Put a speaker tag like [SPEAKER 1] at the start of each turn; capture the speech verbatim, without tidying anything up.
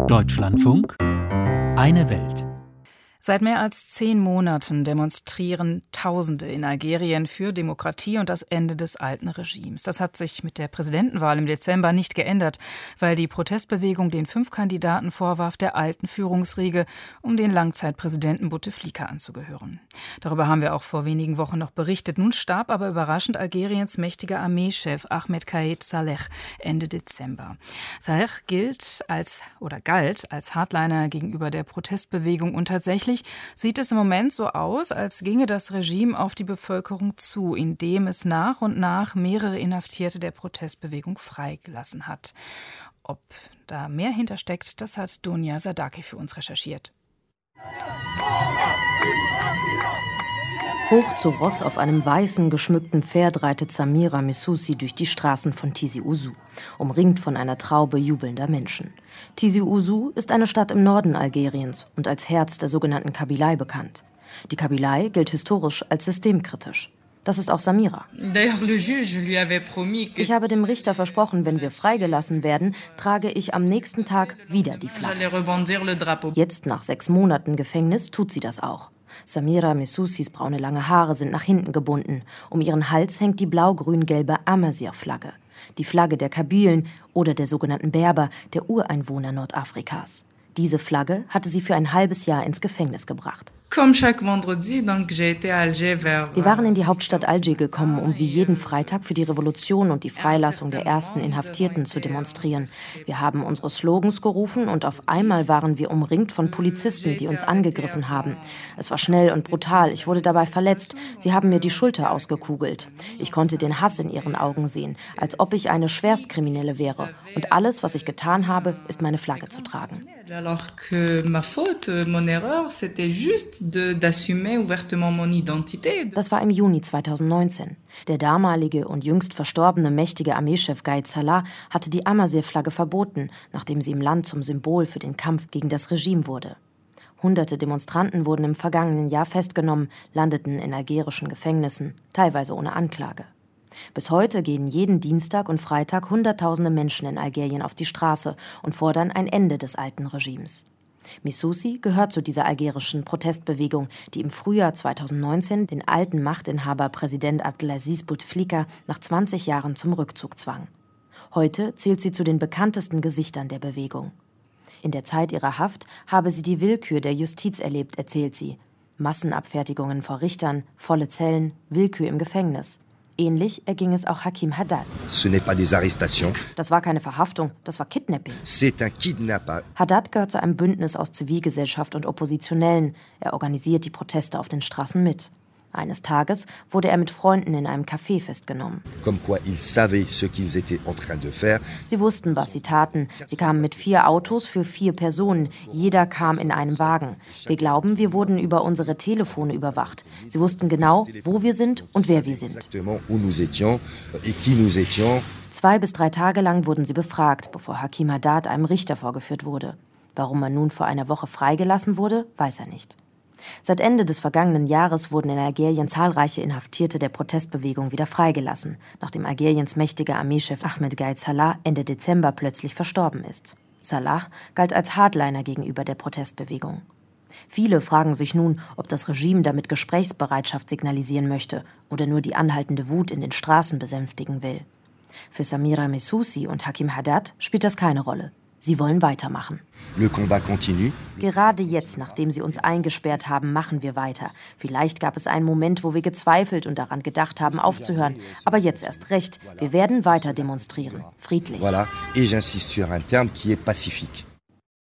[SPEAKER 1] Deutschlandfunk Eine Welt.
[SPEAKER 2] Seit mehr als zehn Monaten demonstrieren Tausende in Algerien für Demokratie und das Ende des alten Regimes. Das hat sich mit der Präsidentenwahl im Dezember nicht geändert, weil die Protestbewegung den fünf Kandidaten vorwarf, der alten Führungsriege, um den Langzeitpräsidenten Bouteflika anzugehören. Darüber haben wir auch vor wenigen Wochen noch berichtet. Nun starb aber überraschend Algeriens mächtiger Armeechef Ahmed Kaid Saleh Ende Dezember. Saleh gilt als oder galt als Hardliner gegenüber der Protestbewegung und tatsächlich sieht es im Moment so aus, als ginge das Regime auf die Bevölkerung zu, indem es nach und nach mehrere Inhaftierte der Protestbewegung freigelassen hat. Ob da mehr hintersteckt, das hat Donia Sadaki für uns recherchiert.
[SPEAKER 3] Hoch zu Ross auf einem weißen, geschmückten Pferd reitet Samira Missoussi durch die Straßen von Tizi Ouzou, umringt von einer Traube jubelnder Menschen. Tizi Ouzou ist eine Stadt im Norden Algeriens und als Herz der sogenannten Kabylei bekannt. Die Kabylei gilt historisch als systemkritisch. Das ist auch Samira. Ich habe dem Richter versprochen, wenn wir freigelassen werden, trage ich am nächsten Tag wieder die Flagge. Jetzt, nach sechs Monaten Gefängnis, tut sie das auch. Samira Missoussis braune lange Haare sind nach hinten gebunden. Um ihren Hals hängt die blau-grün-gelbe Amazigh-Flagge. Die Flagge der Kabylen oder der sogenannten Berber, der Ureinwohner Nordafrikas. Diese Flagge hatte sie für ein halbes Jahr ins Gefängnis gebracht. Wir waren in die Hauptstadt Alger gekommen, um wie jeden Freitag für die Revolution und die Freilassung der ersten Inhaftierten zu demonstrieren. Wir haben unsere Slogans gerufen und auf einmal waren wir umringt von Polizisten, die uns angegriffen haben. Es war schnell und brutal. Ich wurde dabei verletzt. Sie haben mir die Schulter ausgekugelt. Ich konnte den Hass in ihren Augen sehen, als ob ich eine Schwerstkriminelle wäre. Und alles, was ich getan habe, ist meine Flagge zu tragen. Das war im Juni zweitausendneunzehn. Der damalige und jüngst verstorbene mächtige Armeechef Kaid Saleh hatte die Amazigh-Flagge verboten, nachdem sie im Land zum Symbol für den Kampf gegen das Regime wurde. Hunderte Demonstranten wurden im vergangenen Jahr festgenommen, landeten in algerischen Gefängnissen, teilweise ohne Anklage. Bis heute gehen jeden Dienstag und Freitag Hunderttausende Menschen in Algerien auf die Straße und fordern ein Ende des alten Regimes. Missoussi gehört zu dieser algerischen Protestbewegung, die im Frühjahr zweitausendneunzehn den alten Machtinhaber Präsident Abdelaziz Bouteflika nach zwanzig Jahren zum Rückzug zwang. Heute zählt sie zu den bekanntesten Gesichtern der Bewegung. In der Zeit ihrer Haft habe sie die Willkür der Justiz erlebt, erzählt sie. Massenabfertigungen vor Richtern, volle Zellen, Willkür im Gefängnis. Ähnlich erging es auch Hakim Haddad. Das war keine Verhaftung, das war Kidnapping. Haddad gehört zu einem Bündnis aus Zivilgesellschaft und Oppositionellen. Er organisiert die Proteste auf den Straßen mit. Eines Tages wurde er mit Freunden in einem Café festgenommen. Sie wussten, was sie taten. Sie kamen mit vier Autos für vier Personen. Jeder kam in einem Wagen. Wir glauben, wir wurden über unsere Telefone überwacht. Sie wussten genau, wo wir sind und wer wir sind. Zwei bis drei Tage lang wurden sie befragt, bevor Hakim Haddad einem Richter vorgeführt wurde. Warum er nun vor einer Woche freigelassen wurde, weiß er nicht. Seit Ende des vergangenen Jahres wurden in Algerien zahlreiche Inhaftierte der Protestbewegung wieder freigelassen, nachdem Algeriens mächtiger Armeechef Ahmed Kaid Saleh Ende Dezember plötzlich verstorben ist. Saleh galt als Hardliner gegenüber der Protestbewegung. Viele fragen sich nun, ob das Regime damit Gesprächsbereitschaft signalisieren möchte oder nur die anhaltende Wut in den Straßen besänftigen will. Für Samira Missoussi und Hakim Haddad spielt das keine Rolle. Sie wollen weitermachen. Gerade jetzt, nachdem sie uns eingesperrt haben, machen wir weiter. Vielleicht gab es einen Moment, wo wir gezweifelt und daran gedacht haben, aufzuhören. Aber jetzt erst recht. Wir werden weiter demonstrieren. Friedlich.
[SPEAKER 4] Voilà. Et j'insiste sur un terme qui est pacifique.